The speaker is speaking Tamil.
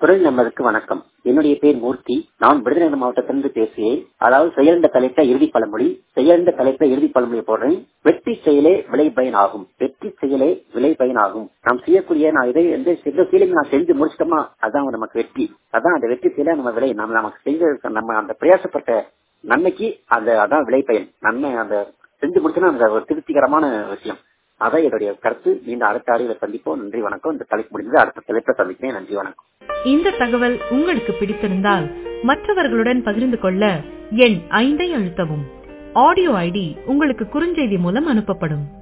குரல் நம்பருக்கு வணக்கம். என்னுடைய பேர் மூர்த்தி. நான் விருதுநகர் மாவட்டத்திலிருந்து பேசுகிறேன். அதாவது செயலிழந்த தலைப்பை இறுதி பழமொழி. செயலிழந்த தலைப்பை இறுதி பழமொழியை போடுறேன். வெற்றி செயலே விளை பயன் ஆகும். வெற்றி செயலே விளை பயன் ஆகும். நாம் செய்யக்கூடிய நான் இதை எந்த செயலையும் நான் செஞ்சு முடிச்சிட்டோமா அதான் நமக்கு வெற்றி. அதான் அந்த வெற்றி செயலை நம்ம விளை நமக்கு செய்த நம்ம அந்த பிரயாசப்பட்ட நன்மைக்கு அதான் விளை பயன். நன்மை அந்த செஞ்சு முடிச்சோன்னா அந்த ஒரு திருப்திகரமான விஷயம். அதான் என்னுடைய கருத்து. மீண்டும் அடுத்த ஆடியோல சந்திப்போம். நன்றி வணக்கம். இந்த தலைப்பு முடிஞ்சு அடுத்த தலைப்பை சந்திக்கிறேன். நன்றி வணக்கம். இந்த தகவல் உங்களுக்கு பிடித்திருந்தால் மற்றவர்களுடன் பகிர்ந்து கொள்ள எண் 5 அழுத்தவும். ஆடியோ ஐடி உங்களுக்கு குறுஞ்செய்தி மூலம் அனுப்பப்படும்.